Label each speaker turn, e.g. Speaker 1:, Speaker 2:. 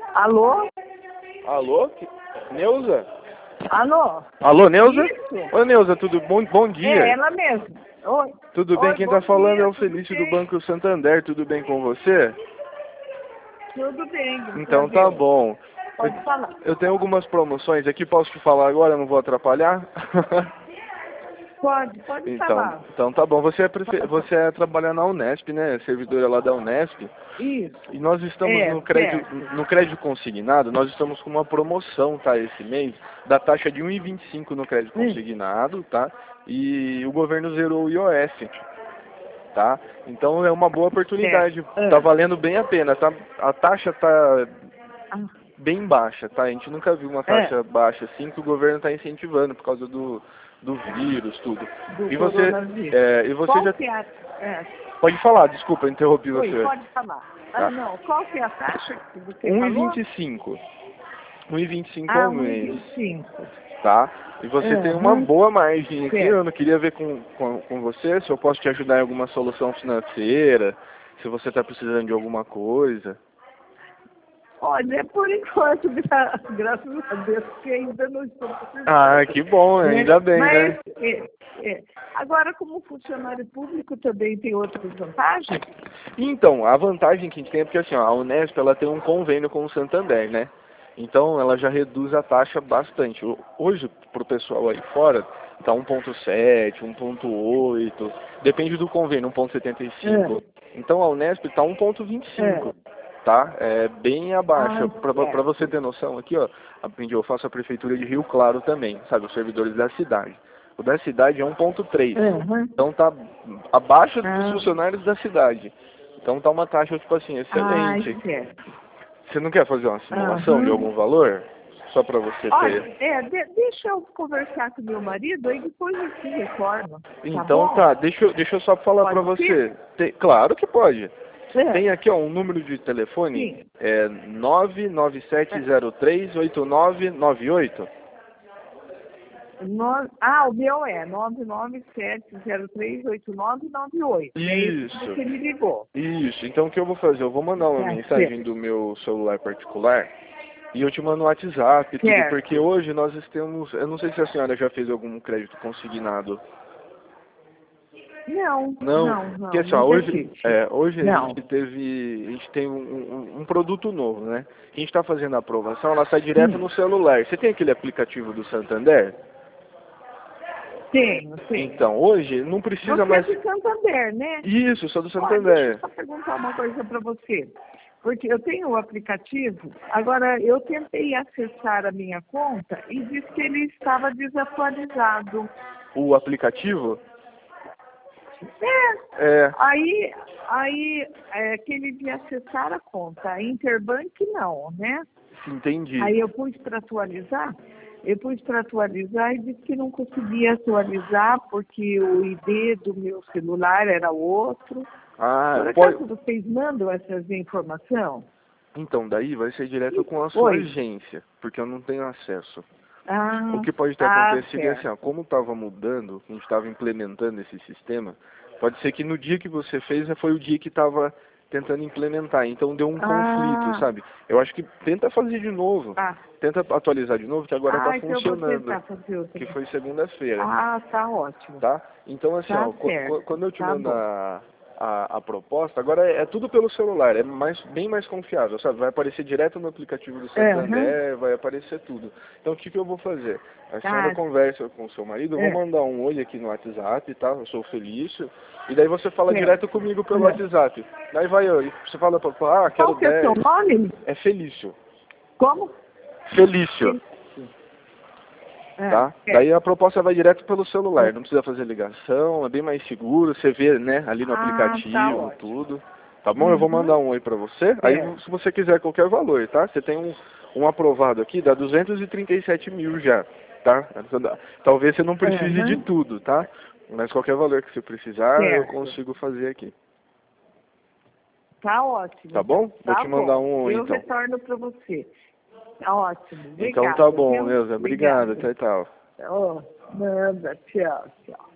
Speaker 1: Alô?
Speaker 2: Alô? Neuza?
Speaker 1: Alô?
Speaker 2: Alô, Neuza?
Speaker 1: Isso.
Speaker 2: Oi, Neuza, tudo bom? Bom dia.
Speaker 1: É ela mesma. Oi.
Speaker 2: Tudo bem?
Speaker 1: Oi,
Speaker 2: Quem
Speaker 1: bom
Speaker 2: tá falando
Speaker 1: dia,
Speaker 2: é o
Speaker 1: tudo
Speaker 2: Felício do
Speaker 1: bem?
Speaker 2: Banco Santander. Tudo bem com você?
Speaker 1: Tudo bem, graças a
Speaker 2: Então tá
Speaker 1: Deus.
Speaker 2: bom.
Speaker 1: Pode falar.
Speaker 2: Eu tenho algumas promoções aqui, posso te falar agora? Não vou atrapalhar?
Speaker 1: Pode falar.
Speaker 2: Então tá bom. Você é trabalhar na Unesp, né? Servidora lá da Unesp.
Speaker 1: Isso.
Speaker 2: E nós estamos
Speaker 1: Certo.
Speaker 2: no crédito consignado, nós estamos com uma promoção, tá, esse mês, da taxa de 1,25 no crédito consignado, tá? E o governo zerou o IOF, tá? Então é uma boa oportunidade,
Speaker 1: Certo.
Speaker 2: tá valendo bem a pena, tá? A taxa tá
Speaker 1: Ah,
Speaker 2: bem baixa, tá? A gente nunca viu uma taxa baixa assim, que o governo está incentivando por causa do vírus, tudo.
Speaker 1: do
Speaker 2: E você,
Speaker 1: coronavírus.
Speaker 2: e você
Speaker 1: Qual
Speaker 2: já...
Speaker 1: que é a...
Speaker 2: Pode falar, desculpa, eu interrompi
Speaker 1: Oi,
Speaker 2: você.
Speaker 1: pode falar.
Speaker 2: Tá.
Speaker 1: Ah, não. Qual que é a taxa que você falou?
Speaker 2: 1,25. 1,25 ao
Speaker 1: Ah,
Speaker 2: mês,
Speaker 1: 1,25.
Speaker 2: tá? E você tem uma boa margem aqui.
Speaker 1: Certo.
Speaker 2: Eu não queria ver com você se eu posso te ajudar em alguma solução financeira, se você está precisando de alguma coisa.
Speaker 1: Olha, por enquanto, graças a Deus, que ainda não estou precisando.
Speaker 2: Ah, que bom,
Speaker 1: Né?
Speaker 2: ainda bem,
Speaker 1: Mas,
Speaker 2: né?
Speaker 1: agora, como funcionário público, também tem outras vantagens?
Speaker 2: Então, a vantagem que a gente tem é porque assim, ó, a Unesp ela tem um convênio com o Santander, né? Então ela já reduz a taxa bastante. Hoje, para o pessoal aí fora, tá 1,7, 1,8, depende do convênio, 1,75. Então a Unesp tá 1,25, tá? É bem abaixo. Para você ter noção aqui, ó, eu faço a prefeitura de Rio Claro também, sabe, os servidores da cidade. O da cidade é 1,3. Então tá abaixo dos funcionários da cidade. Então tá uma taxa, tipo assim, excelente.
Speaker 1: Certo.
Speaker 2: Você não quer fazer uma simulação de algum valor? Só para você
Speaker 1: Olha,
Speaker 2: ter.
Speaker 1: deixa eu conversar com meu marido, aí depois eu te retorno.
Speaker 2: Então
Speaker 1: bom?
Speaker 2: tá, deixa eu só falar para
Speaker 1: Pode
Speaker 2: você. Claro que pode.
Speaker 1: ser?
Speaker 2: Tem aqui ó, um número de telefone,
Speaker 1: Sim.
Speaker 2: é 997038998.
Speaker 1: O meu é 997038998. É esse que você me ligou.
Speaker 2: Isso. Então o que eu vou fazer? Eu vou mandar uma mensagem do meu celular particular e eu te mando no WhatsApp, tudo, porque hoje nós temos, eu não sei se a senhora já fez algum crédito consignado.
Speaker 1: Não.
Speaker 2: Porque assim, ó, hoje
Speaker 1: Não.
Speaker 2: a gente tem um produto novo, né? A gente está fazendo a aprovação, ela sai direto no celular. Você tem aquele aplicativo do Santander?
Speaker 1: Tenho.
Speaker 2: Então, hoje não precisa
Speaker 1: Você
Speaker 2: mais...
Speaker 1: é do Santander, né?
Speaker 2: Isso, sou do
Speaker 1: Deixa
Speaker 2: Santander.
Speaker 1: eu só perguntar uma coisa para você. Porque eu tenho o aplicativo, agora eu tentei acessar a minha conta e disse que ele estava desatualizado.
Speaker 2: O aplicativo?
Speaker 1: Aí aquele de acessar a conta. A Interbank não, né?
Speaker 2: Entendi.
Speaker 1: Aí eu pus para atualizar e disse que não conseguia atualizar porque o ID do meu celular era outro. Por acaso vocês mandam essas informações?
Speaker 2: Então, daí vai ser direto com a sua agência, porque eu não tenho acesso. O que pode ter acontecido é assim, ó, como estava mudando, a gente estava implementando esse sistema, pode ser que no dia que você fez foi o dia que estava tentando implementar, então deu um conflito, sabe? Eu acho que tenta fazer de novo, tenta atualizar de novo, que agora está funcionando, que foi segunda-feira.
Speaker 1: Tá ótimo.
Speaker 2: Tá? Então assim, ó, quando eu te mando a proposta, agora é tudo pelo celular, é bem mais confiável, sabe? Vai aparecer direto no aplicativo do Santander, vai aparecer tudo. Então o que eu vou fazer? A senhora conversa com o seu marido, eu vou mandar um oi aqui no WhatsApp, tá? Eu sou o Felício, e daí você fala direto comigo pelo WhatsApp. Daí você fala, quero 10.
Speaker 1: Qual que é o seu nome?
Speaker 2: É Felício.
Speaker 1: Como?
Speaker 2: Felício. Tá? Daí a proposta vai direto pelo celular, não precisa fazer ligação, é bem mais seguro, você vê, né, ali no aplicativo, tudo. Tá bom? Eu vou mandar um oi pra você, aí se você quiser qualquer valor, tá? Você tem um aprovado aqui, dá 237 mil já, tá? Talvez você não precise de tudo, tá? Mas qualquer valor que você precisar, eu consigo fazer aqui.
Speaker 1: Tá ótimo.
Speaker 2: Tá bom? Vou te mandar um oi, então.
Speaker 1: Eu retorno pra você. Tá ótimo.
Speaker 2: Então tá bom, Neuza. Obrigado. Tchau, tchau.
Speaker 1: Nada. Tchau.